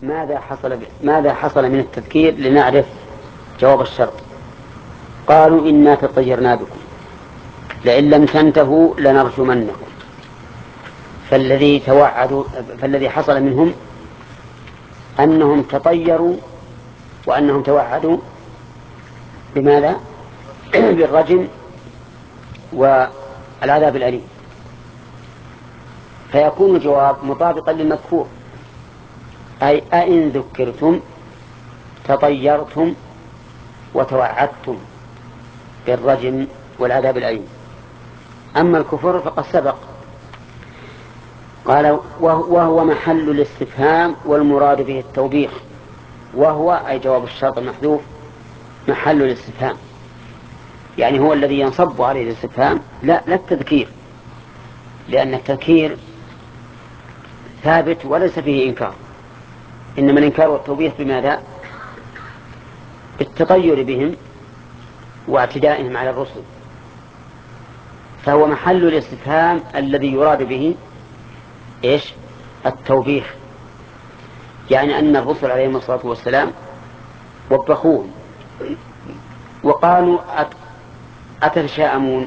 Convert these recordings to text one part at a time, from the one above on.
ماذا حصل من التذكير لنعرف جواب الشرط. قالوا إنا تطيرنا بكم لئن لم تنتهوا لنرجمنكم. فالذي حصل منهم أنهم تطيروا وأنهم توعدوا بماذا؟ بالرجم والعذاب الأليم، فيكون الجواب مطابقا للمذكور، أي أئن ذكرتم تطيرتم وتوعدتم بالرجم والعذاب الأليم. أما الكفر فقد سبق. قال وهو محل الاستفهام والمراد به التوبيخ. وهو أي جواب الشرط المحذوف محل الاستفهام، يعني هو الذي ينصب عليه الاستفهام لا التذكير، لأن التذكير ثابت وليس فيه إنكار، إنما الإنكار والتوبيخ بماذا؟ بالتطير بهم واعتدائهم على الرسل. فهو محل الاستفهام الذي يراد به إيش؟ التوبيخ، يعني أن الرسل عليهم الصلاة والسلام وبخوهم وقالوا أتتشاءمون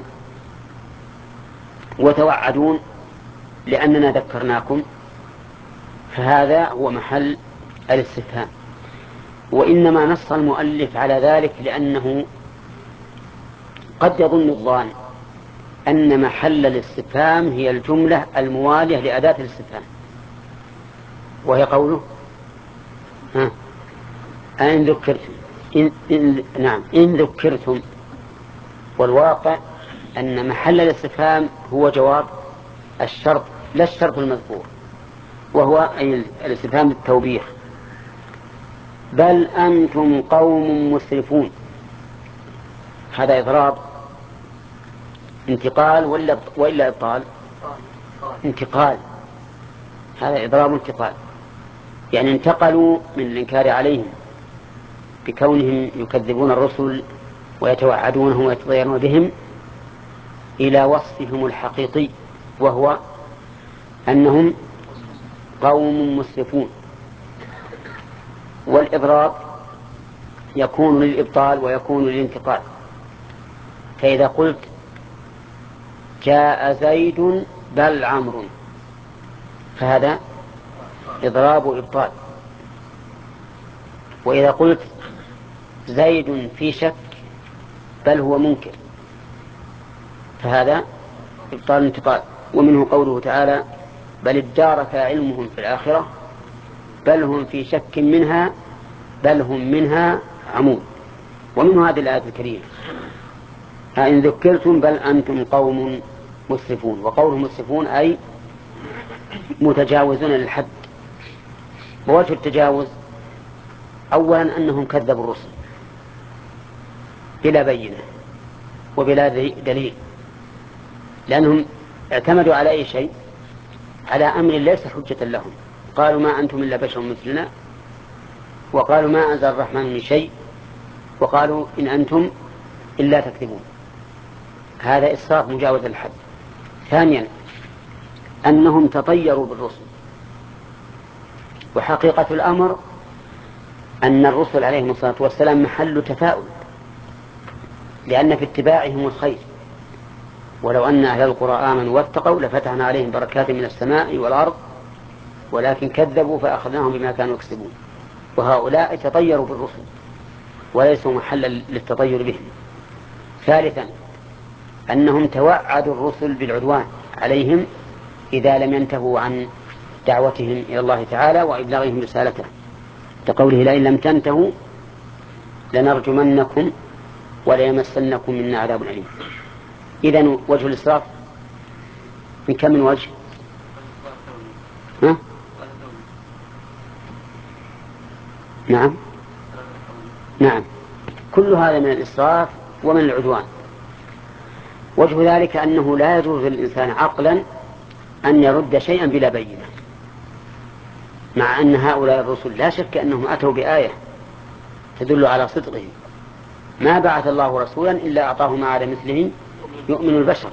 وتوعدون لأننا ذكرناكم، فهذا هو محل الاستفهام. وإنما نص المؤلف على ذلك لأنه قد يظن الظان أن محل الاستفهام هي الجملة الموالية لأداة الاستفهام، وهي قوله أن ذكرتم إن ذكرتم. والواقع أن محل الاستفهام هو جواب الشرط لا الشرط المذكور، وهو أي الاستفهام بالتوبيخ. بل أنتم قوم مسرفون. هذا إضراب انتقال وإلا إبطال؟ انتقال. هذا إضراب انتقال، يعني انتقلوا من الإنكار عليهم بكونهم يكذبون الرسل ويتوعدونهم ويتطيرون بهم إلى وصفهم الحقيقي، وهو أنهم قوم مسرفون. والإضراب يكون للإبطال ويكون للانتقال. فإذا قلت جاء زيد بل عمرو فهذا إضراب وإبطال. وإذا قلت زيد في شك بل هو منكر فهذا إبطال انتقال. ومنه قوله تعالى بل ادارك علمهم في الآخرة بل هم في شك منها بل هم منها عمون. ومنه هذه الآية الكريمة إن ذكرتم بل أنتم قوم مسرفون. وقوله مسرفون أي متجاوزون للحد. ووجه التجاوز أولا أنهم كذبوا الرسل بلا بينة وبلا دليل، لأنهم اعتمدوا على أي شيء؟ على أمر ليس حجة لهم. قالوا ما أنتم إلا بشر مثلنا، وقالوا ما أنزل الرحمن من شيء، وقالوا إن أنتم إلا تكذبون. هذا إسراف مجاوز الحد. ثانيا أنهم تطيروا بالرسل. وحقيقة الأمر أن الرسل عليهم الصلاة والسلام محل تفاؤل، لأن في اتباعهم الخير. ولو أن أهل القرى آمنوا واتقوا لفتحنا عليهم بركات من السماء والأرض ولكن كذبوا فأخذناهم بما كانوا يكسبون. وهؤلاء تطيروا بالرسل وليسوا محلا للتطير بهم. ثالثا أنهم توعدوا الرسل بالعدوان عليهم إذا لم ينتهوا عن دعوتهم إلى الله تعالى وإبلاغهم رسالته، كقوله لئن لم تنتهوا لنرجمنكم وليمسنكم منا عذاب أليم. إذن وجه الإسراف من كم من وجه؟ نعم كل هذا من الإسراف ومن العدوان. وجه ذلك أنه لا يجوز للإنسان عقلا أن يرد شيئا بلا بينة، مع أن هؤلاء الرسل لا شك أنهم أتوا بآية تدل على صدقهم. ما بعث الله رسولا إلا أعطاه ما على مثله يؤمن البشر.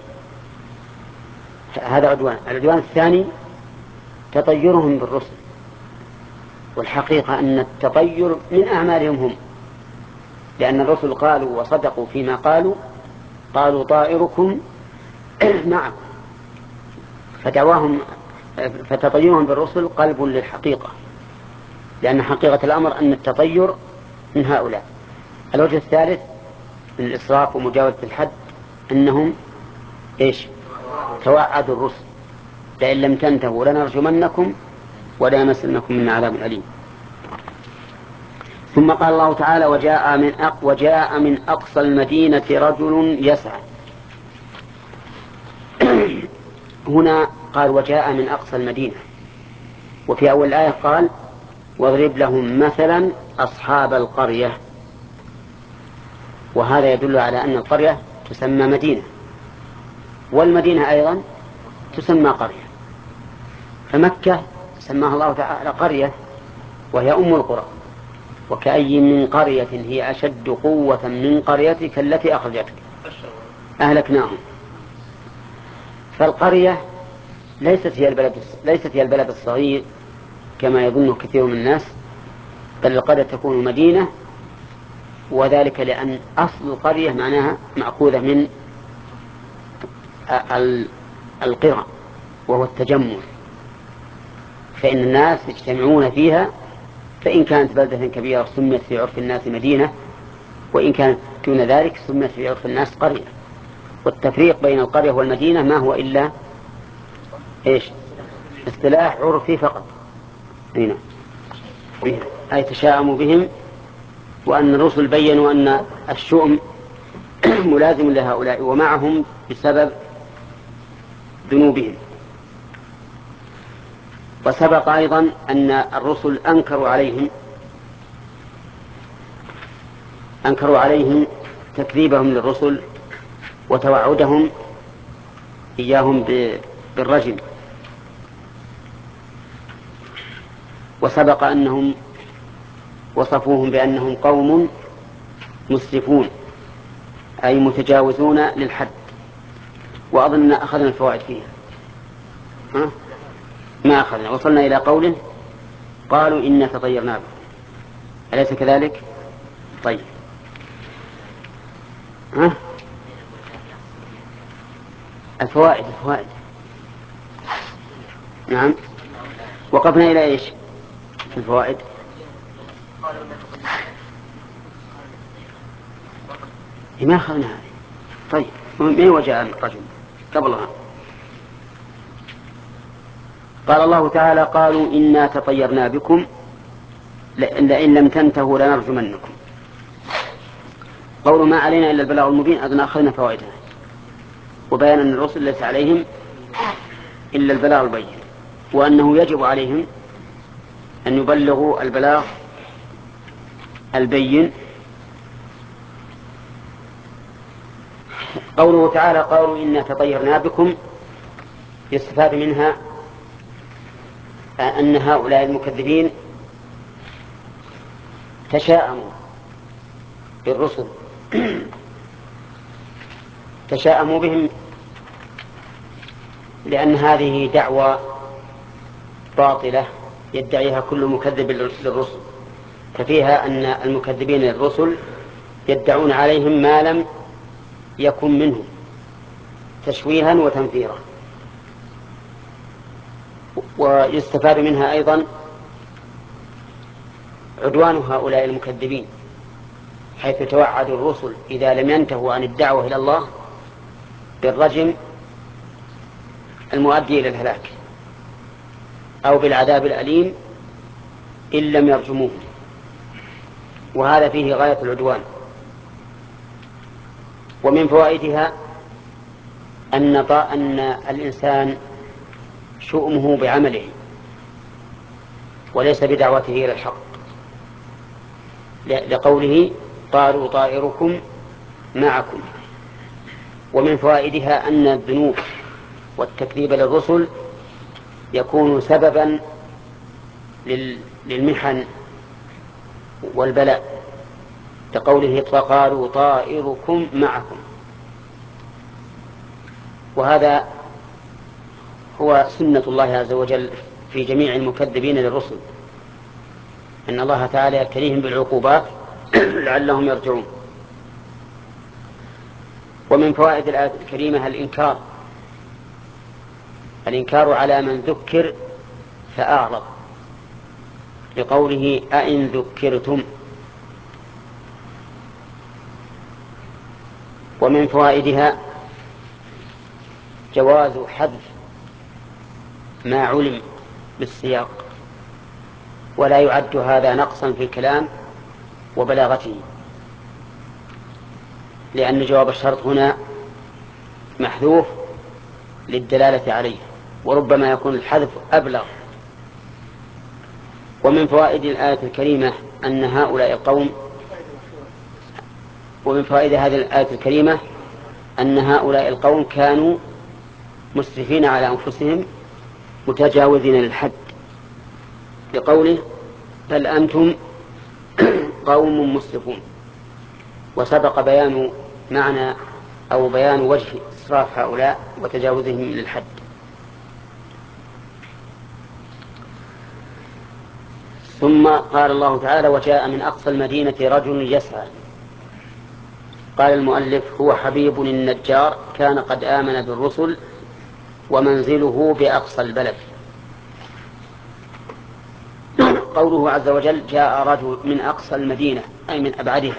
هذا عدوان. العدوان الثاني تطيرهم بالرسل والحقيقة أن التطير من أعمالهم هم، لأن الرسل قالوا وصدقوا فيما قالوا، قالوا طائركم معكم، فدعواهم فتطيرهم بالرسل قلب للحقيقة، لأن حقيقة الأمر أن التطير من هؤلاء. الوجه الثالث من الإسراف ومجاوزة الحد أنهم توعدوا الرسل لئن لم تنتهوا لنرجمنكم وليمسنكم من عذاب أليم. ثم قال الله تعالى وجاء من أقصى المدينة رجل يسعى. هنا قال وجاء من أقصى المدينة، وفي أول الآية قال واضرب لهم مثلا أصحاب القرية، وهذا يدل على أن القرية تسمى مدينة، والمدينة أيضا تسمى قرية، فمكة سماها الله تعالى قرية وهي أم القرى، وكأي من قرية هي أشد قوة من قريتك التي أخرجتك أهلكناهم. فالقرية ليست هي البلد الصغير كما يظن كثير من الناس، بل القرية تكون مدينة، وذلك لأن أصل القرية معناها مأخوذة من القرى وهو التجمع، فإن الناس يجتمعون فيها، فإن كانت بلدة كبيرة سميت في عرف الناس مدينة، وإن كانت دون ذلك سميت في عرف الناس قرية. والتفريق بين القرية والمدينة ما هو إلا اصطلاح عرفي فقط. هنا أي تشاءموا بهم، وأن الرسل بيّنوا أن الشؤم ملازم لهؤلاء ومعهم بسبب ذنوبهم. وسبق أيضا أن الرسل أنكروا عليهم تكذيبهم للرسل وتوعدهم إياهم بالرجم، وسبق أنهم وصفوهم بأنهم قوم مسرفون أي متجاوزون للحد. وأظن أخذنا الفوائد فيها، ما أخذنا، وصلنا إلى قوله قالوا إنا تطيرنا بكم، أليس كذلك؟ طيب، الفوائد نعم، وقفنا إلى إيش في الفوائد؟ ما أخذنا هذه. طيب، من وجاء الرجل قبلها؟ قال الله تعالى قالوا إنا تطيرنا بكم لئن لم تنتهوا لنرجمنكم. قولوا ما علينا إلا البلاغ المبين أظن أخذنا فوائدها، وبيان أن الرسل ليس عليهم إلا البلاغ البين، وأنه يجب عليهم أن يبلغوا البلاغ البين. قوله تعالى قالوا إنا تطيرنا بكم يستفاد منها أن هؤلاء المكذبين تشاءموا بالرسل تشاءموا بهم، لأن هذه دعوة باطلة يدعيها كل مكذب للرسل، ففيها أن المكذبين للرسل يدعون عليهم ما لم يكن منهم تشويها وتنفيرا. ويستفاد منها أيضا عدوان هؤلاء المكذبين، حيث توعد الرسل إذا لم ينتهوا عن الدعوة إلى الله بالرجم المؤدي إلى الهلاك أو بالعذاب الأليم إن لم يرجموه، وهذا فيه غاية العدوان. ومن فوائدها أن الإنسان شؤمه بعمله وليس بدعوته إلى الحق، لقوله قالوا طائركم معكم. ومن فوائدها أن الذنوب والتكذيب للرسل يكون سببا للمحن والبلاء، لقوله فقالوا طائركم معكم. وهذا هو سنة الله عز وجل في جميع المكذبين للرسل، إن الله تعالى يبتليهم بالعقوبات لعلهم يرجعون. ومن فوائد الآية الكريمة الإنكار على من ذكر فأعرض، لقوله أئن ذكرتم. ومن فوائدها جواز حذف ما علم بالسياق، ولا يعد هذا نقصا في الكلام وبلاغته، لأن جواب الشرط هنا محذوف للدلالة عليه، وربما يكون الحذف أبلغ. ومن فوائد الآية الكريمة أن هؤلاء القوم ومن فوائد هذه الآية الكريمة أن هؤلاء القوم كانوا مسرفين على أنفسهم متجاوزين للحد، لقوله بل أنتم قوم مسرفون. وسبق بيان معنى أو بيان وجه إسراف هؤلاء وتجاوزهم للحد. ثم قال الله تعالى وجاء من أقصى المدينة رجل يسعى. قال المؤلف هو حبيب النجار كان قد آمن بالرسل ومنزله بأقصى البلد. قوله عز وجل جاء رجل من أقصى المدينة أي من أبعدها.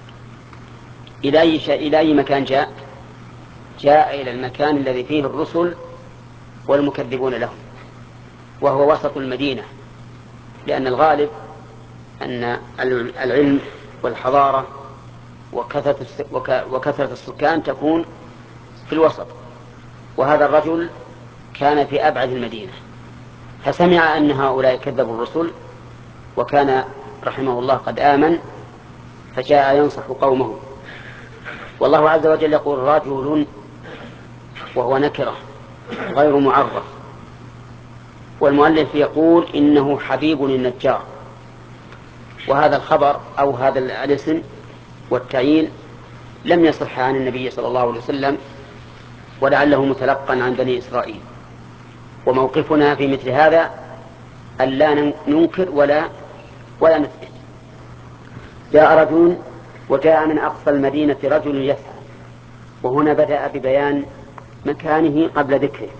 إلى أي مكان جاء إلى المكان الذي فيه الرسل والمكذبون لهم، وهو وسط المدينة، لأن الغالب أن العلم والحضارة وكثرة السكان تكون في الوسط، وهذا الرجل كان في أبعد المدينة، فسمع أن هؤلاء كذبوا الرسل وكان رحمه الله قد آمن، فجاء ينصح قومه. والله عز وجل يقول رجل وهو نكرة غير معرف، والمؤلف يقول إنه حبيب النجار. وهذا الخبر أو هذا الاسم والتعيين لم يصح عن النبي صلى الله عليه وسلم، ولعله متلقا عن بني إسرائيل. وموقفنا في مثل هذا أن لا ننكر ولا نثبت. جاء رجل وجاء من أقصى المدينة رجل يسعى، وهنا بدأ ببيان مكانه قبل ذكره.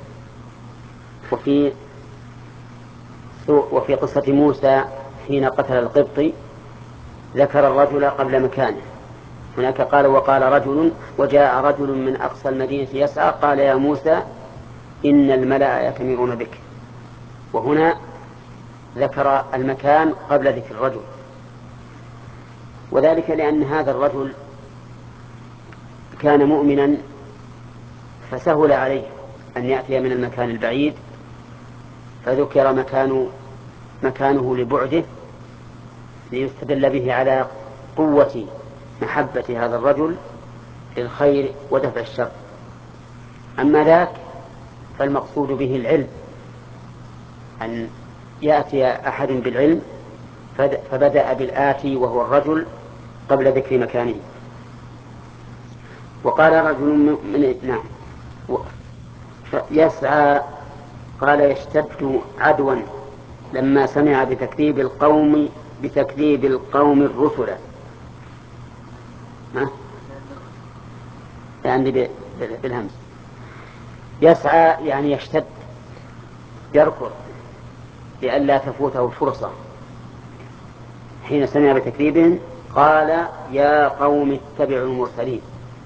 وفي قصة موسى حين قتل القبطي ذكر الرجل قبل مكانه. هناك قال وقال رجل وجاء رجل من أقصى المدينة يسعى قال يا موسى إن الملأ يأتمرون بك. وهنا ذكر المكان قبل ذكر الرجل، وذلك لأن هذا الرجل كان مؤمنا فسهل عليه أن يأتي من المكان البعيد، فذكر مكانه لبعده ليستدل به على قوة محبة هذا الرجل للخير ودفع الشر. أما ذاك فالمقصود به العلم، أن يأتي أحد بالعلم، فبدأ بالآتي وهو الرجل قبل ذكر مكانه. وقال رجل من يسعى قال يشتد عدوا لما سمع بتكذيب القوم الرسل. يعني بالهمس. يسعى يعني يشتد يركض لئلا تفوته الفرصة. حين سمع بتكذيبهم قال يا قوم اتبعوا المرسلين.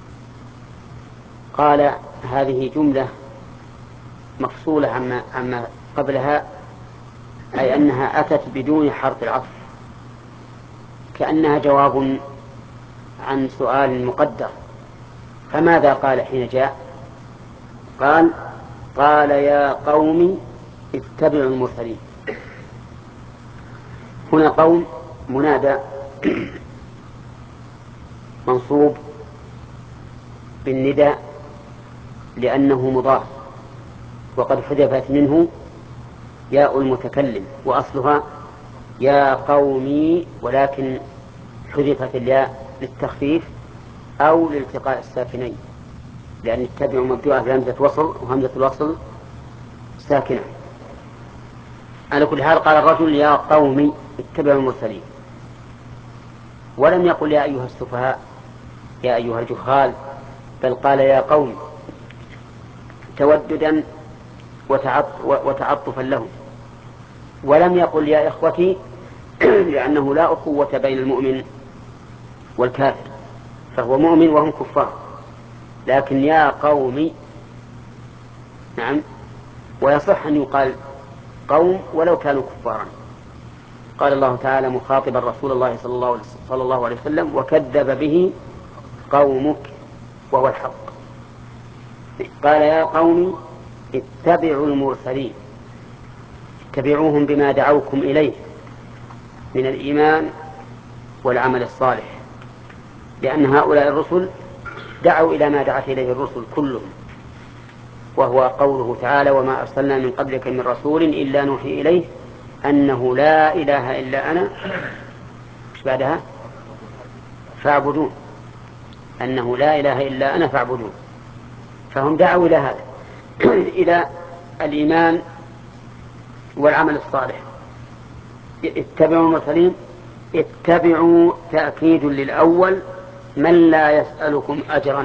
قال هذه جملة مفصولة عما قبلها، أي أنها أتت بدون حرف العطف، كأنها جواب عن سؤال مقدر. فماذا قال حين جاء؟ قال يا قوم اتبعوا المرسلين. هنا قوم منادى منصوب بالنداء لأنه مضاف، وقد حذفت منه ياء المتكلم وأصلها يا قومي، ولكن حذفت الياء للتخفيف أو لالتقاء الساكنين، لأن اتبعوا مبدوءة بهمزة وصل وهمزة الوصل ساكنة. على كل حال قال الرجل يا قومي اتبعوا المرسلين، ولم يقل يا أيها السفهاء يا أيها الجهال، بل قال يا قوم توددا وتعطفا لهم، ولم يقل يا إخوتي لأنه لا أخوة بين المؤمن والكافر، فهو مؤمن وهم كفار، لكن يا قوم نعم، ويصح أن يقال قوم ولو كانوا كفارا. قال الله تعالى مخاطبا رسول الله صلى الله عليه وسلم وكذب به قومك وهو الحق. قال يا قوم اتبعوا المرسلين، اتبعوهم بما دعوكم إليه من الإيمان والعمل الصالح، لأن هؤلاء الرسل دعوا إلى ما دعت إليه الرسل كلهم، وهو قوله تعالى وما أرسلنا من قبلك من رسول إلا نوحي إليه أنه لا إله إلا أنا مش بعدها فاعبدون، أنه لا إله إلا أنا فاعبدون. فهم دعوا إلى هذا إلى الإيمان والعمل الصالح. اتبعوا المرسلين، اتبعوا تأكيد للأول من لا يسألكم أجرا،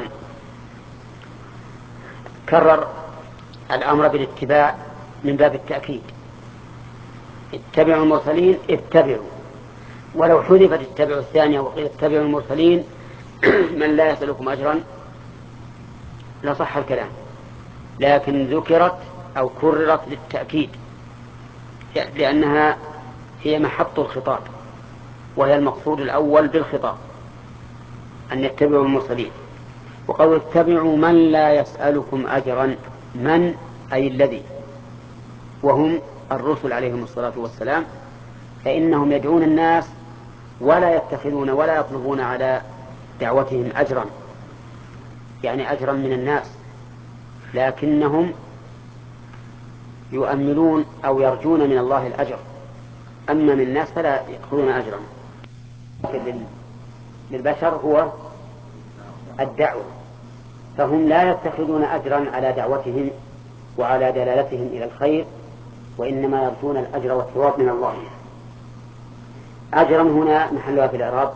كرر الأمر بالاتباع من باب التأكيد. اتبعوا المرسلين اتبعوا، ولو حذفت اتبعوا الثانية وقيل اتبعوا المرسلين من لا يسألكم أجرا لصح الكلام، لكن ذكرت أو كررت للتأكيد لأنها هي محط الخطاب، وهي المقصود الأول بالخطاب أن يتبعوا المرسلين. وقالوا اتبعوا من لا يسألكم أجرا، من أي الذي، وهم الرسل عليهم الصلاة والسلام، فإنهم يدعون الناس ولا يتخذون ولا يطلبون على دعوتهم أجرا، يعني أجرا من الناس، لكنهم يؤملون أو يرجون من الله الأجر، أما من الناس فلا يأخذون أجرا. للبشر هو الدعوة، فهم لا يتخذون أجرا على دعوتهم وعلى دلالتهم إلى الخير، وإنما يرجون الأجر والثواب من الله. أجرا هنا محلها في الإعراب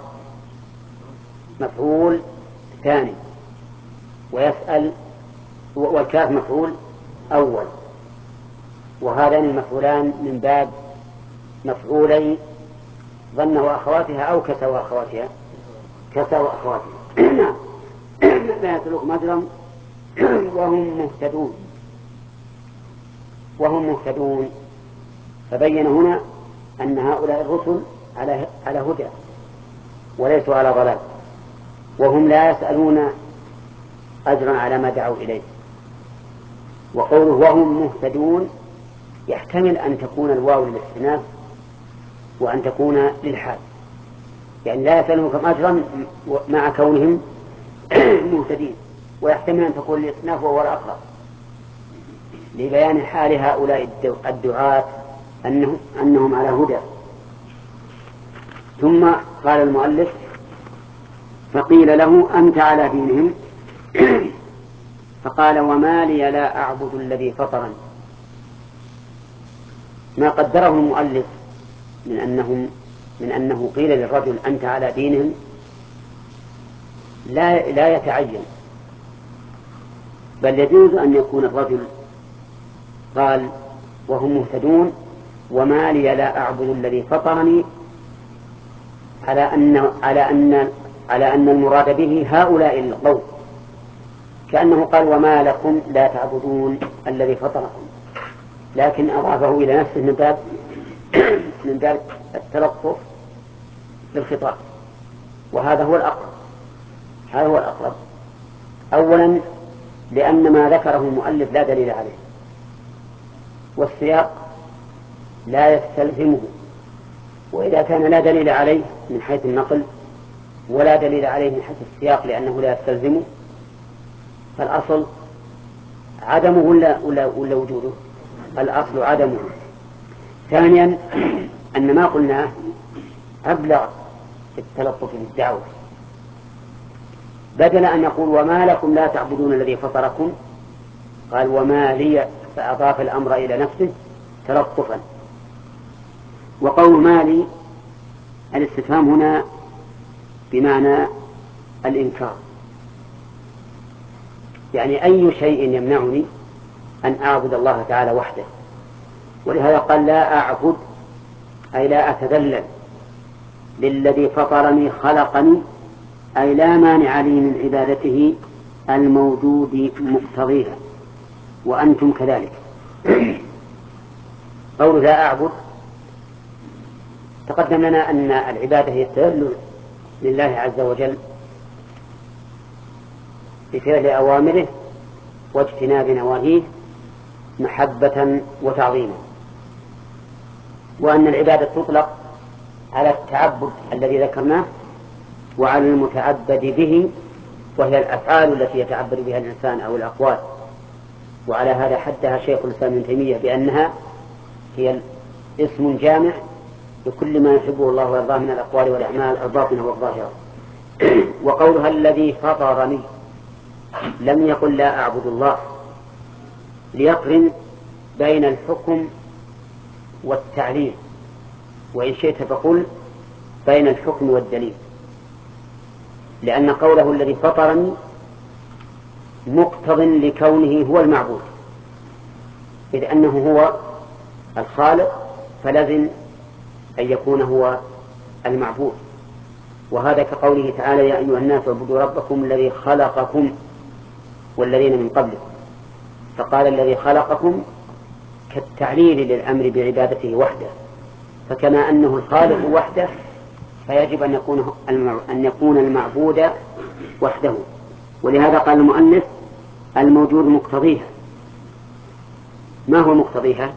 مفعول ثاني، ويسأل والكاف مفعول أول، وهذان المفعولان من باب مفعولي ظن وأخواتها أو كسى وأخواتها، كسى وأخواتها لا يسألكم أجرا وهم مهتدون. فبين هنا أن هؤلاء الرسل على هدى وليسوا على ضلال، وهم لا يسألون أجرا على ما دعوا إليه. وقوله وهم مهتدون يحتمل أن تكون الواو للاستئناف وأن تكون للحال، يعني لا يسألونكم أجرا مع كونهم مهتدين، ويحتمل أن تكون للاستئناف وهو الأقرب لبيان حال هؤلاء الدعاة أنهم على هدى. ثم قال المؤلف فقيل له أنت على دينهم فقال وما لي لا أعبد الذي فطرني. ما قدره المؤلف من أنه قيل للرجل أنت على دينهم لا يتعين، بل يجوز أن يكون الرجل قال وهم مهتدون وما لي لا أعبد الذي فطرني، على أن المراد به هؤلاء القوم، كأنه قال وما لكم لا تعبدون الذي فطركم، لكن أضافه إلى نفسه من باب التلطف بالخطاب، وهذا هو الأقرب. أولا لأن ما ذكره المؤلف لا دليل عليه، والسياق لا يستلزمه، وإذا كان لا دليل عليه من حيث النقل ولا دليل عليه من حيث السياق لأنه لا يستلزمه، فالأصل عدمه ولا وجوده؟ الأصل عدمه. ثانيا أن ما قلناه أبلغ في التلطف بالدعوة، بدل أن يقول وما لكم لا تعبدون الذي فطركم قال وما لي، فأضاف الأمر إلى نفسه تلطفا. وقول ما لي الاستفهام هنا بمعنى الإنكار، يعني أي شيء يمنعني أن أعبد الله تعالى وحده. ولهذا قال لا أعبد أي لا أتذلل للذي فطرني خلقني، أي لا مانع لي من عبادته الموجود مقتضيها، وأنتم كذلك. قول لا أعبد تقدم لنا أن العبادة هي التذلل لله عز وجل بفعل أوامره واجتناب نواهيه محبة وتعظيما، وأن العبادة تطلق على التعبد الذي ذكرناه وعلى المتعبد به، وهي الأفعال التي يتعبد بها الإنسان أو الأقوال. وعلى هذا حدها شيخ الإسلام ابن تيمية بأنها هي اسم جامع لكل ما يحبه الله ويرضاه من الأقوال والأعمال الباطنة والظاهرة. وقولها الذي فطرني لم يقل لا أعبد الله، ليقرن بين الحكم والتعليل، وإن شئت فقل بين الحكم والدليل، لأن قوله الذي فطرني مقتض لكونه هو المعبود، إذ أنه هو الخالق فلازم أن يكون هو المعبود. وهذا كقوله تعالى يا أيها الناس اعبدوا ربكم الذي خلقكم والذين من قبلكم، فقال الذي خلقكم كالتعليل للأمر بعبادته وحده، فكما أنه الخالق وحده فيجب أن يكون المعبود وحده. ولهذا قال المؤلف الموجود مقتضيها. ما هو مقتضيها؟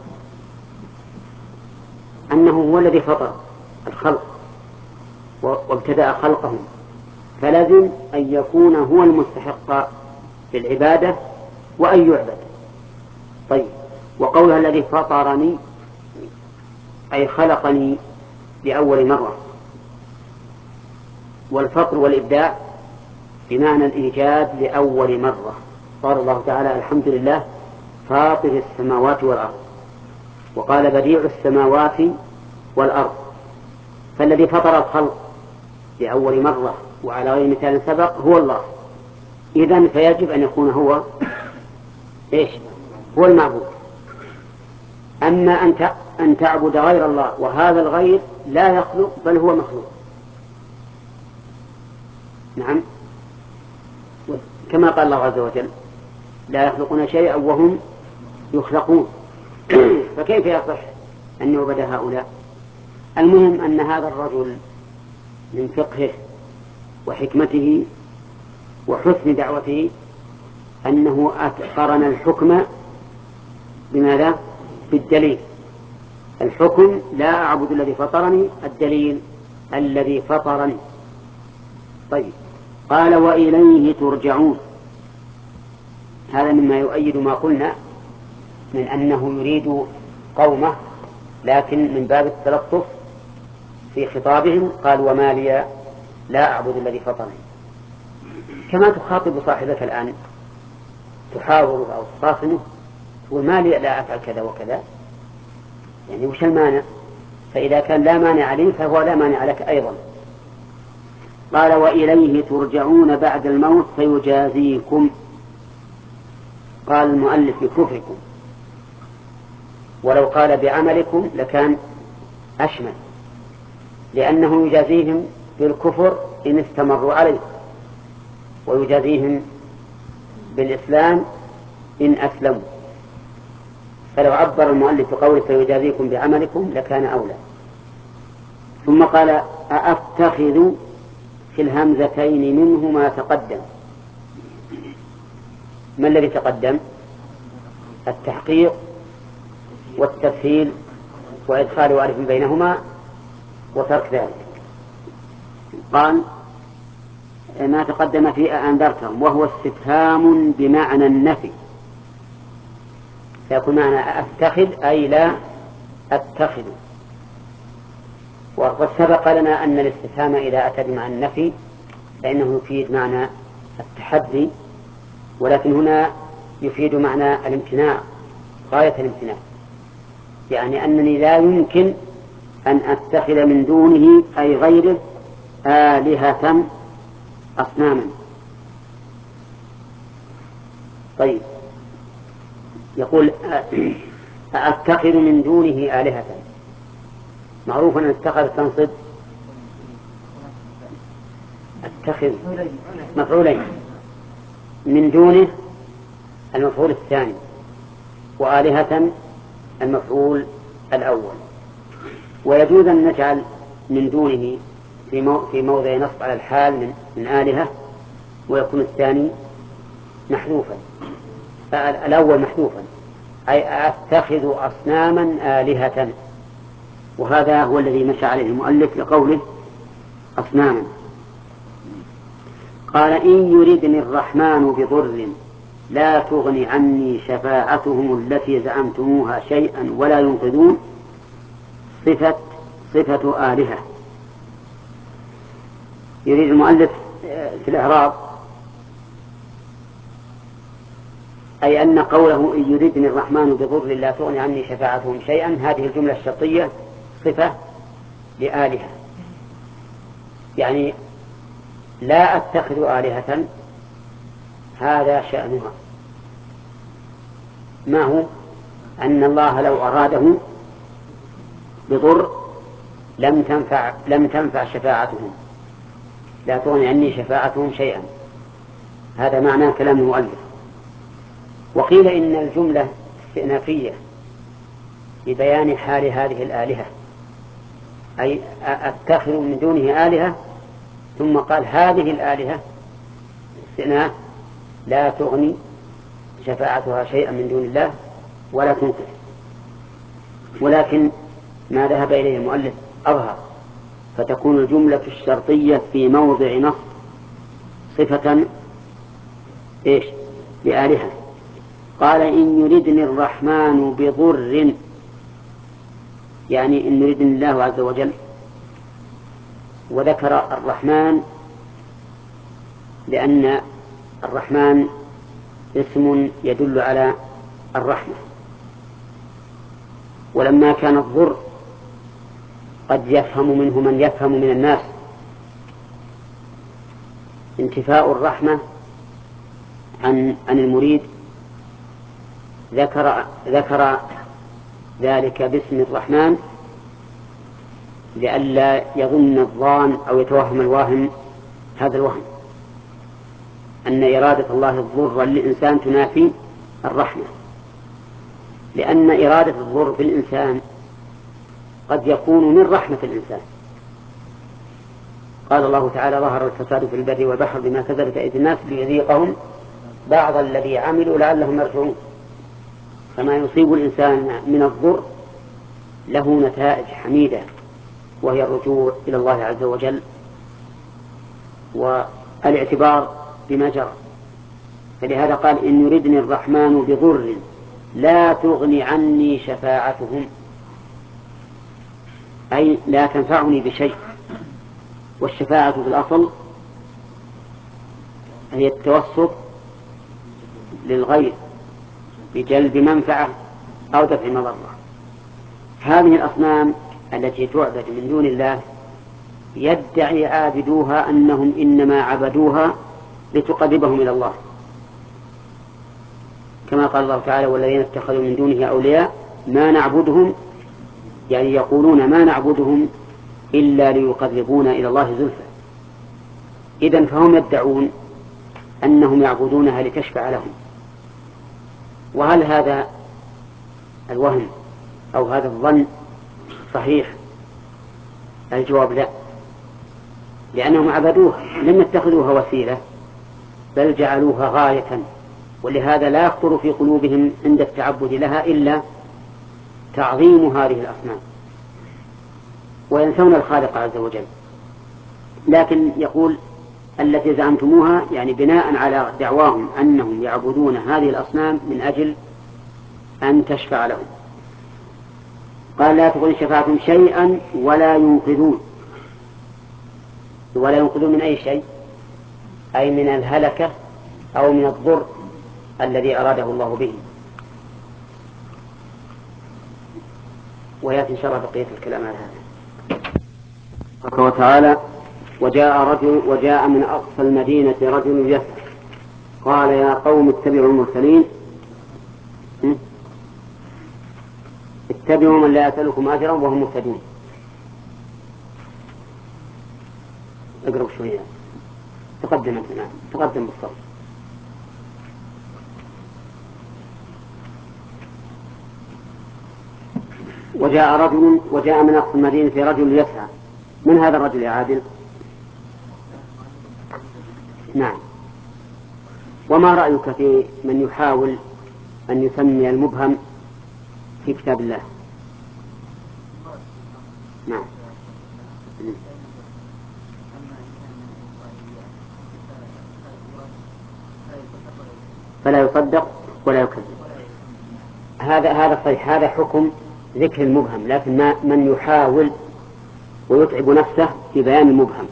أنه هو الذي فطر الخلق وابتدأ خلقهم، فلازم أن يكون هو المستحق للعبادة وأن يعبد. طيب، وقولها الذي فطرني أي خلقني لأول مرة، والفطر والإبداع بمعنى الإيجاد لأول مرة. قال الله تعالى الحمد لله فاطر السماوات والأرض، وقال بديع السماوات والأرض. فالذي فطر الخلق لأول مرة وعلى غير مثال سبق هو الله، إذن فيجب أن يكون هو هو المعبود. أما أن تعبد غير الله وهذا الغير لا يخلق بل هو مخلوق، نعم، كما قال الله عز وجل لا يخلقون شيئا وهم يخلقون. فكيف يصح أن يعبد هؤلاء؟ المهم أن هذا الرجل من فقهه وحكمته وحسن دعوته أنه قرن الحكم بماذا؟ بالدليل. الحكم لا أعبد الذي فطرني، الدليل الذي فطرني. طيب، قال وإليه ترجعون. هذا مما يؤيد ما قلنا من أنه يريد قومه، لكن من باب التلطف في خطابهم قال وما لي لا أعبد الذي فطرني، كما تخاطب صاحبك الآن تحاوره أو تخاصمه تقول ما لي لا أفعل كذا وكذا، يعني وش المانع؟ فإذا كان لا مانع لي فهو لا مانع لك أيضا. قال وإليه ترجعون بعد الموت فيجازيكم. قال المؤلف بكفركم، ولو قال بعملكم لكان أشمل، لأنه يجازيهم بالكفر إن استمروا عليه، ويجازيهم بالإسلام إن أسلموا. فلو عبر المؤلف بقوله فيجازيكم بعملكم لكان أولى. ثم قال أأتخذ في الهمزتين منه ما تقدم. ما الذي تقدم؟ التحقيق والتسهيل وإدخال ألف بينهما وترك ذلك. قال ما تقدم في أنذرتهم، وهو استفهام بمعنى النفي، فيكون معنى أتخذ أي لا أتخذ. وقد سبق لنا أن الاستفهام إذا أتى بمعنى النفي فإنه يفيد معنى التحدي، ولكن هنا يفيد معنى الامتناع غاية الامتناع، يعني أنني لا يمكن أن أتخذ من دونه أي غيره آلهة أصناما. طيب، يقول أتخذ من دونه آلهة. معروف أن اتخذ تنصب أتخذ مفعولين، من دونه المفعول الثاني، وآلهة المفعول الأول. ويجوز أن نجعل من دونه في موضع نصب على الحال من آلهة، ويكون الثاني محذوفا، الأول محذوفا، أي أتخذ أصناما آلهة. وهذا هو الذي مشى عليه المؤلف لقوله أصناما. قال إن يردني الرحمن بضر لا تغني عني شفاعتهم التي زعمتموها شيئا ولا ينقذون، صفة آلهة. يريد المؤلف في الإعراب أي أن قوله إن يردني الرحمن بضر لا تغني عني شفاعتهم شيئا، هذه الجملة الشرطية صفة لآلهة، يعني لا أتخذ آلهة، هذا شأنها. ما هو؟ أن الله لو أراده بضر لم تنفع شفاعتهم، لا تغني عني شفاعتهم شيئا. هذا معنى كلام المؤلف. وقيل إن الجملة استئنافية لبيان حال هذه الآلهة، أي أتخذ من دونه آلهة، ثم قال هذه الآلهة استئناف لا تغني شفاعتها شيئا من دون الله ولا تنقذ. ولكن ما ذهب إليه المؤلف أظهر، فتكون الجملة الشرطية في موضع نصب صفة لآلهة. قال إن يردني الرحمن بضر، يعني إن يردني الله عز وجل، وذكر الرحمن لأن الرحمن اسم يدل على الرحمة. ولما كان الضر قد يفهم منه من يفهم من الناس انتفاء الرحمة عن المريد، ذكر ذلك باسم الرحمن لئلا يظن الظان أو يتوهم الواهم هذا الوهم، أن إرادة الله الضر للإنسان تنافي الرحمة، لأن إرادة الضر بالإنسان قد يكون من رحمة الإنسان. قال الله تعالى ظهر الفساد في البر والبحر بما كسبت أيدي الناس ليذيقهم بعض الذي عملوا لعلهم يرجعون. فما يصيب الإنسان من الضر له نتائج حميدة، وهي الرجوع إلى الله عز وجل والاعتبار بما جرى. فلهذا قال إن يردني الرحمن بضر لا تغني عني شفاعتهم، أي لا تنفعني بشيء. والشفاعة في الأصل هي التوسط للغير بجلب منفعة أو دفع مضرة. هذه الأصنام التي تعبد من دون الله يدعي عابدوها أنهم إنما عبدوها لتقربهم إلى الله، كما قال الله تعالى والذين اتخذوا من دونه أولياء ما نعبدهم، يعني يقولون ما نعبدهم إلا ليقربونا إلى الله زلفى. إذن فهم يدعون أنهم يعبدونها لتشفع لهم. وهل هذا الوهم أو هذا الظن صحيح؟ الجواب لا، لأنهم عبدوها، لم يتخذوها وسيلة بل جعلوها غاية، ولهذا لا يخطر في قلوبهم عند التعبد لها إلا تعظيم هذه الأصنام، وينسون الخالق عز وجل. لكن يقول التي زعمتموها، يعني بناء على دعواهم أنهم يعبدون هذه الأصنام من أجل أن تشفع لهم. قال لا تغني شفاعتهم شيئا ولا ينقذون. ولا ينقذون من أي شيء؟ أي من الهلكة أو من الضر الذي أراده الله به. ويأتي إن شاء الله بقية الكلام على هذا. وتعالى: وجاء من أقصى المدينة رجل يسعى قال يا قوم اتبعوا المرسلين اتبعوا من لا يسألكم أجرا وهم مهتدون. اقرب شوية، تقدم بالصوت. وجاء من أقصى المدينة رجل يسعى. من هذا الرجل يا عادل؟ نعم. وما رأيك في من يحاول أن يسمي المبهم في كتاب الله؟ نعم. فلا يصدق ولا يكذب. هذا صحيح، هذا حكم ذكر المبهم، لكن من يحاول ويتعب نفسه في بيان المبهم.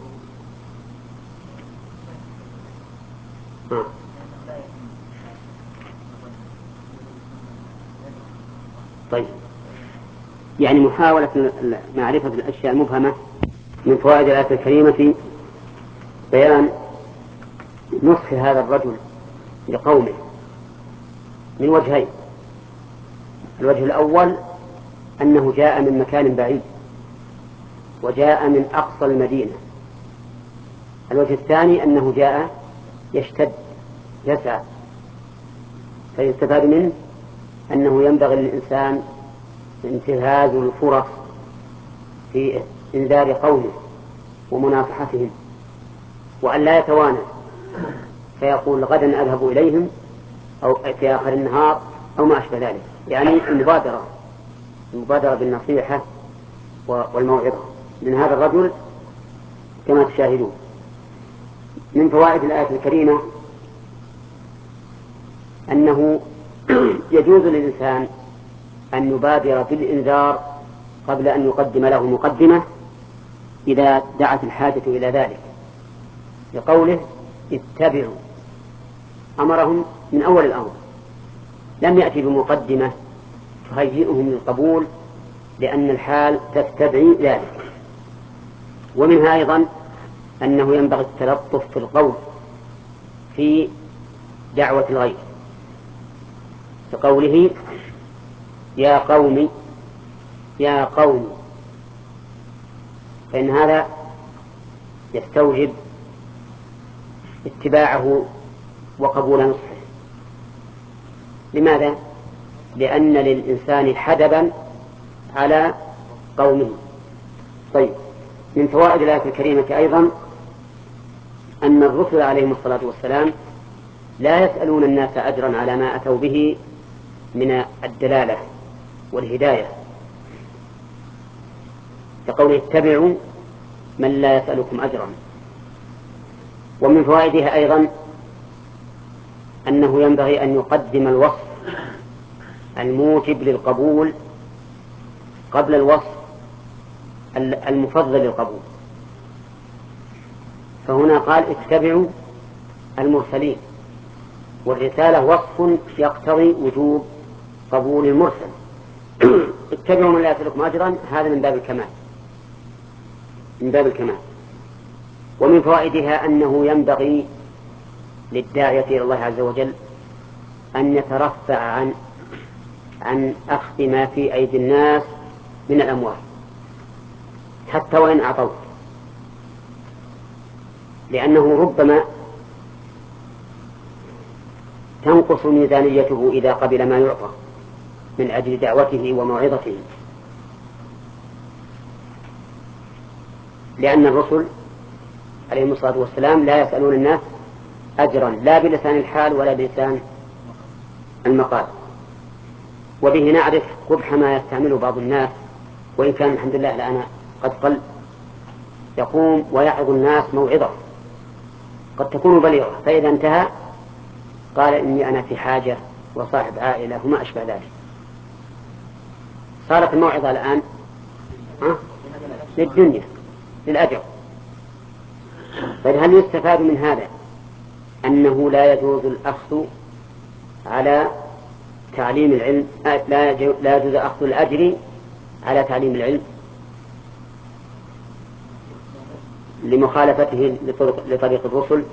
طيب، يعني محاولة معرفة الأشياء المبهمة من فوائد الآية الكريمة بيان نصح هذا الرجل لقومه من وجهين. الوجه الأول أنه جاء من مكان بعيد وجاء من أقصى المدينة. الوجه الثاني أنه جاء يشتد يسعى، فيستفاد منه أنه ينبغي للإنسان انتهاز الفرص في إنذار قومه ومناصحتهم، وأن لا يتوانى فيقول غدا أذهب إليهم أو في آخر النهار أو ما أشبه ذلك. يعني المبادرة بالنصيحة والموعظة من هذا الرجل كما تشاهدون. من فوائد الآية الكريمة أنه يجوز للإنسان أن يبادر بالإنذار قبل أن يقدم له مقدمة إذا دعت الحاجة إلى ذلك، لقوله اتبعوا، أمرهم من أول الأمر، لم يأتي بمقدمة تهيئهم للقبول لأن الحال تستدعي ذلك. ومنها أيضا أنه ينبغي التلطف في القول في دعوة الغير، كقوله يا قوم، فإن هذا يستوجب اتباعه وقبول نصحه. لماذا؟ لأن للإنسان حدبا على قومه. طيب، من فوائد الآية الكريمة أيضا أن الرسل عليهم الصلاة والسلام لا يسألون الناس أجرا على ما أتوا به من الدلالة والهداية، كقوله اتبعوا من لا يسألكم أجرا. ومن فوائدها أيضا أنه ينبغي أن يقدم الوصف الموجب للقبول قبل الوصف المفضل للقبول. فهنا قال اتبعوا المرسلين، والرسالة وصف يقتضي وجوب قبول المرسل. اتبعوا من لا يسألكم أجرا، هذا من باب الكمال. ومن فوائدها أنه ينبغي للداعية إلى الله عز وجل أن يترفع عن أخذ ما في أيدي الناس من الأموال حتى وإن أعطوا، لأنه ربما تنقص ميزانيته إذا قبل ما يعطى من أجل دعوته وموعظته. لأن الرسل عليهم الصلاة والسلام لا يسألون الناس أجرا لا بلسان الحال ولا بلسان المقال. وبه نعرف قبح ما يستعمله بعض الناس، وإن كان الحمد لله الآن قد قل، يقوم ويعظ الناس موعظة قد تكون بليغة، فإذا انتهى قال إني أنا في حاجة وصاحب عائلة وما أشبه ذلك. صارت الموعظة الآن للدنيا للأجر. فهل يستفاد من هذا أنه لا يجوز الأخذ على تعليم العلم، لا يجوز أخذ الأجر على تعليم العلم؟ لمخالفته لطريق الرسل،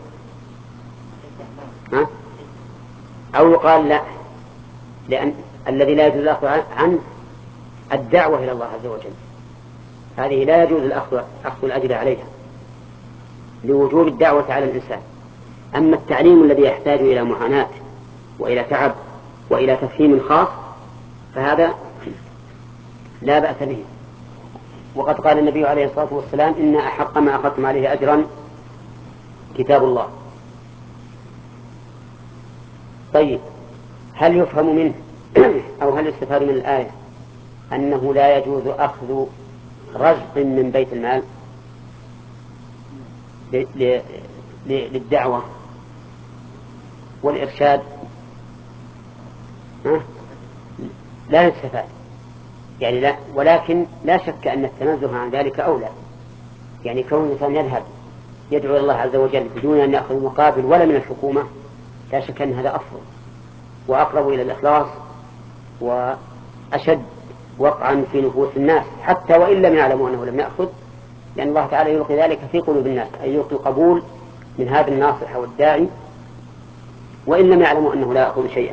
أو يقال لا، لأن الذي لا يجوز الأخذ عنه الدعوة إلى الله عز وجل، هذه لا يجوز أخذ الأجر عليها لوجوب الدعوة على الإنسان. أما التعليم الذي يحتاج إلى معاناة وإلى تعب وإلى تفهيم خاص فهذا لا بأس به. وقد قال النبي عليه الصلاة والسلام: إن أحق ما أخذتم عليه أجرا كتاب الله. طيب، هل يفهم منه أو هل يستفاد من الآية أنه لا يجوز أخذ رزق من بيت المال للدعوة والإرشاد؟ لا يستفاد يعني لا، ولكن لا شك أن التنزه عن ذلك أولى. يعني كون الإنسان يذهب يدعو الله عز وجل بدون أن يأخذ مقابل ولا من الحكومة، لا شك أن هذا أفضل وأقرب إلى الإخلاص وأشد وقعا في نفوس الناس، حتى وإن لم يعلموا أنه لم يأخذ، لأن الله تعالى يلقي ذلك في قلوب الناس، أي يلقي القبول من هذا الناصح والداعي وإن لم يعلموا أنه لا يأخذ شيئا.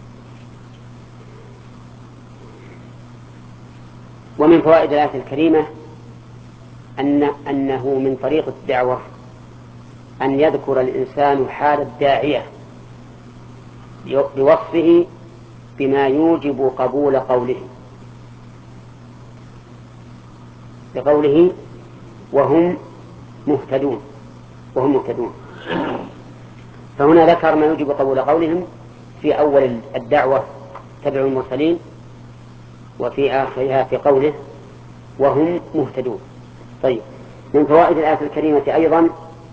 ومن فوائد الآية الكريمة أنه من طريق الدعوة أن يذكر الإنسان حال الداعية بوصفه بما يوجب قبول قوله، بقوله وهم مهتدون. فهنا ذكر ما يوجب قبول قولهم في أول الدعوة: تبعوا المرسلين، وفي آخرها في قوله وهم مهتدون. طيب، من فوائد الآية الكريمة أيضا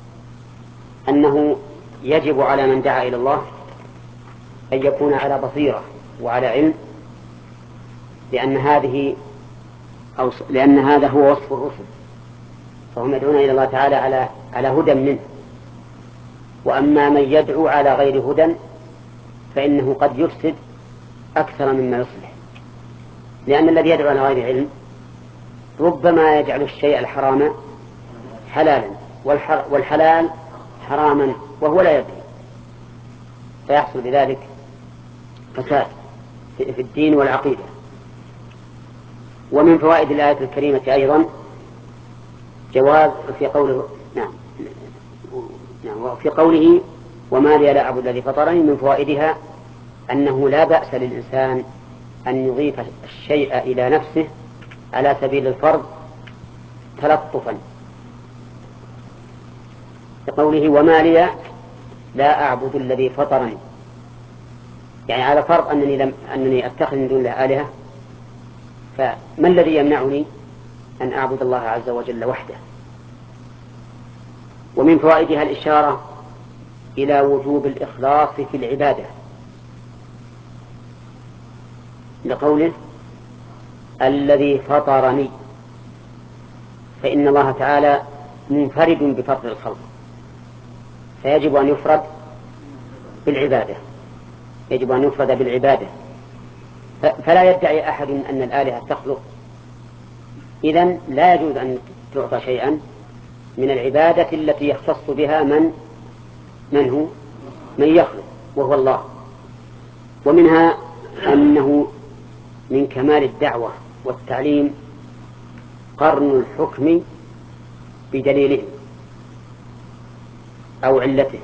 أنه يجب على من دعا إلى الله أن يكون على بصيرة وعلى علم، لأن هذا هو وصف الرسل، فهم يدعون إلى الله تعالى على هدى منه. وأما من يدعو على غير هدى فإنه قد يفسد أكثر مما يصلح، لأن الذي يدعو على غير علم ربما يجعل الشيء الحرام حلالا والحلال حراما وهو لا يدري، فيحصل بذلك فساد في الدين والعقيدة. ومن فوائد الآية الكريمة أيضا جواز في قوله وفي قوله وما لي لا أعبد الذي فطرني، من فوائدها أنه لا بأس للإنسان أن يضيف الشيء إلى نفسه على سبيل الفرض تلطفا، بقوله وما لي لا أعبد الذي فطرني، يعني على فرض أنني أتخذ من دون الله آلهة، فما الذي يمنعني أن أعبد الله عز وجل وحده؟ ومن فوائدها الإشارة إلى وجوب الإخلاص في العبادة، لقوله الذي فطرني، فإن الله تعالى منفرد بفطر الخلق، فيجب أن يفرد بالعبادة، فلا يدعي أحد أن الآلهة تخلق، إذن لا يجوز أن تعطى شيئا من العبادة التي يختص بها من يخلق وهو الله. ومنها أنه من كمال الدعوة والتعليم قرن الحكم بدليله أو علته،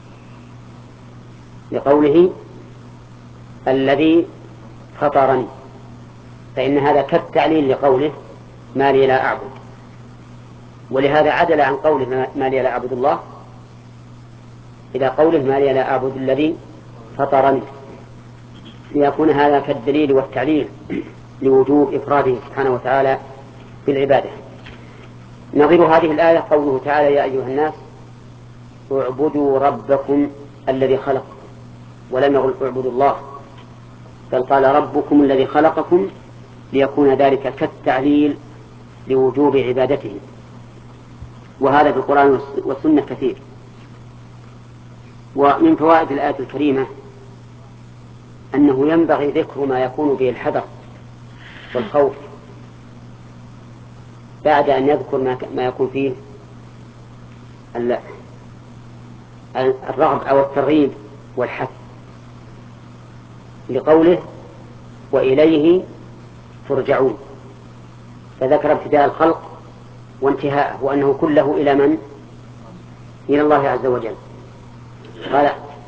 لقوله الذي فطرني، فإن هذا كالتعليل لقوله ما لي لا أعبد، ولهذا عدل عن قوله ما لي لا أعبد الله إلى قوله ما لي لا أعبد الذي فطرني، ليكون هذا كالدليل والتعليل لوجوب إفراده سبحانه وتعالى بالعبادة. نظير هذه الآية قوله تعالى يا أيها الناس اعبدوا ربكم الذي خلقكم، ولم يقل اعبدوا الله، بل قال ربكم الذي خلقكم، ليكون ذلك كالتعليل لوجوب عبادته، وهذا في القرآن والسنة كثير. ومن فوائد الآية الكريمة أنه ينبغي ذكر ما يكون به الحذر والخوف بعد أن يذكر ما يكون فيه الرغب أو الترغيب والحث، لقوله وإليه ترجعون، فذكر ابتداء الخلق وانتهاءه وأنه كله إلى من؟ إلى الله عز وجل. قال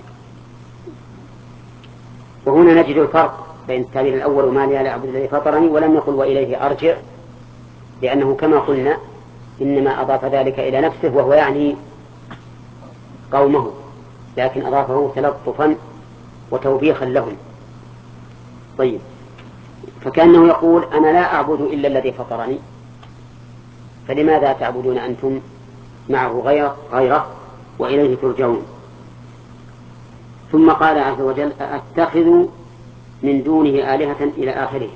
وهنا نجد الفرق بين التعبير الأول وما لي لا أعبد الذي فطرني، ولم يقل وإليه أرجع، لأنه كما قلنا إنما أضاف ذلك إلى نفسه وهو يعني قومه، لكن أضافه تلطفا وتوبيخا لهم. طيب، فكأنه يقول أنا لا أعبد إلا الذي فطرني، فلماذا تعبدون أنتم معه غيره وإليه ترجعون؟ ثم قال عز وجل أتخذ من دونه آلهة إلى آخره،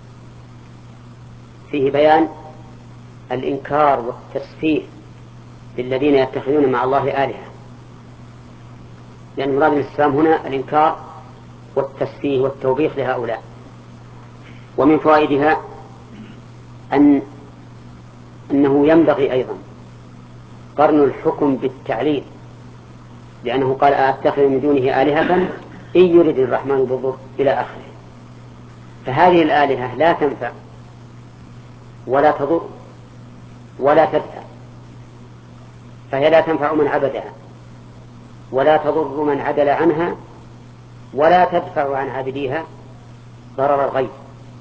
فيه بيان الإنكار والتسفيه للذين يتخذون مع الله آلهة، لأن مراد الإسلام هنا الإنكار والتسفيه والتوبيخ لهؤلاء. ومن فوائدها أنه ينبغي أيضا قرن الحكم بالتعليل، لأنه قال أتخذ من دونه آلهة إن يرد الرحمن بالضر إلى آخره، فهذه الآلهة لا تنفع ولا تضر ولا تدفع، فهي لا تنفع من عبدها ولا تضر من عدل عنها ولا تدفع عن عابديها ضرر الغير.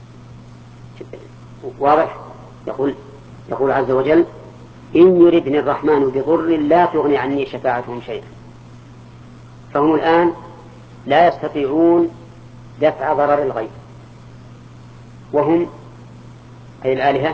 واضح؟ يقول عز وجل إن يردني الرحمن بضر لا تغني عني شفاعتهم شيئا، فهم الآن لا يستطيعون دفع ضرر الغير، وهم أي الآلهة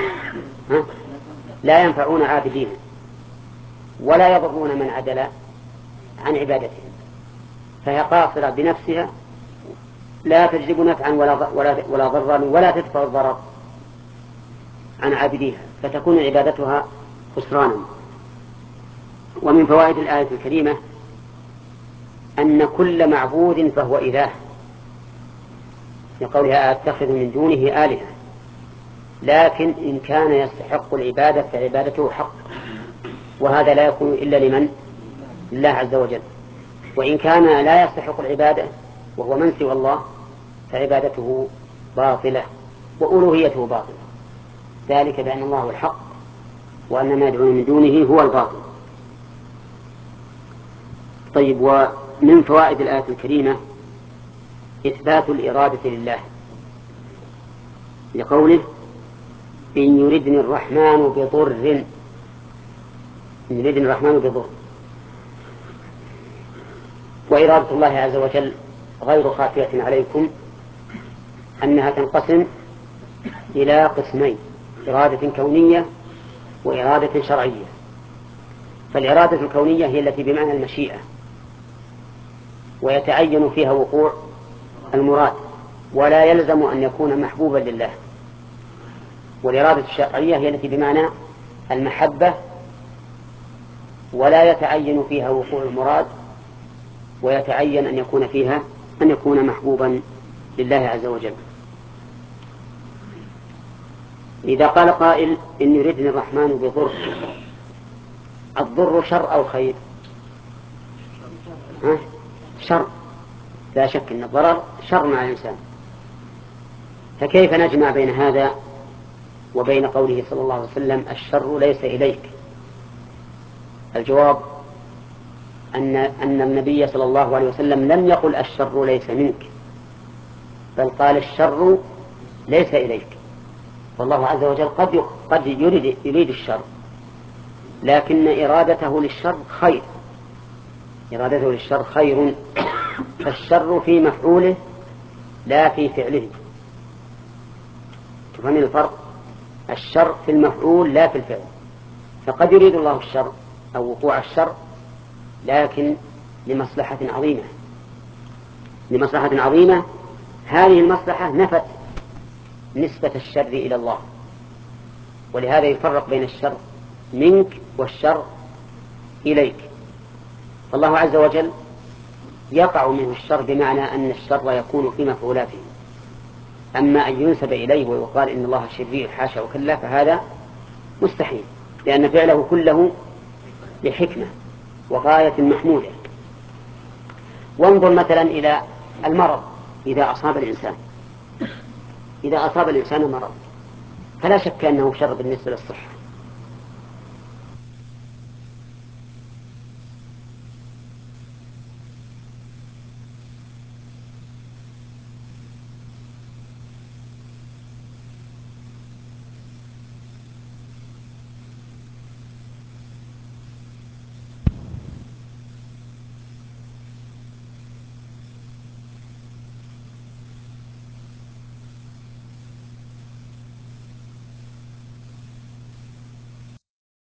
لا ينفعون عابدين ولا يضرون من عدل عن عبادتهم، فهي قاصرة بنفسها لا تجلب نفعا ولا ضرا ولا تدفع الضرر عن عابديها، فتكون عبادتها خسرانا. ومن فوائد الآية الكريمة أن كل معبود فهو إله، لقولها أتخذ من دونه آلهة، لكن إن كان يستحق العبادة فعبادته حق، وهذا لا يكون إلا لمن؟ لله عز وجل. وإن كان لا يستحق العبادة وهو من سوى الله فعبادته باطلة وألوهيته باطلة، ذلك بأن الله الحق وأن ما يدعون من دونه هو الباطل. طيب، ومن فوائد الآية الكريمة إثبات الإرادة لله، لقوله إن يردني الرحمن بضر، إن يردني الرحمن بضر، وإرادة الله عز وجل غير خافية عليكم أنها تنقسم إلى قسمين: إرادة كونية وإرادة شرعية. فالإرادة الكونية هي التي بمعنى المشيئة ويتعين فيها وقوع المراد ولا يلزم أن يكون محبوبا لله، والإرادة الشرعية هي التي بمعنى المحبة ولا يتعين فيها وقوع المراد ويتعين أن يكون فيها أن يكون محبوبا لله عز وجل. إذا قال قائل إن يردني الرحمن بضر، الضر شر أو خير؟ شر، لا شك أن الضرر شر مع الإنسان، فكيف نجمع بين هذا وبين قوله صلى الله عليه وسلم الشر ليس إليك؟ الجواب أن النبي صلى الله عليه وسلم لم يقل الشر ليس منك، بل قال الشر ليس إليك. والله عز وجل قد يريد الشر، لكن إرادته للشر خير، إرادته للشر خير، فالشر في مفعوله لا في فعله. تفهمين الفرق؟ الشر في المفعول لا في الفعل، فقد يريد الله الشر أو وقوع الشر لكن لمصلحة عظيمة، لمصلحة عظيمة، هذه المصلحة نفت نسبة الشر إلى الله، ولهذا يفرق بين الشر منك والشر إليك. فالله عز وجل يقع منه الشر بمعنى أن الشر يكون في مفعولاته، أما أن ينسب إليه ويقال إن الله شرير حاشا وكلا فهذا مستحيل، لأن فعله كله لحكمة وغاية محمودة. وانظر مثلا إلى المرض إذا أصاب الإنسان مرض، فلا شك أنه شر بالنسبة للصحة،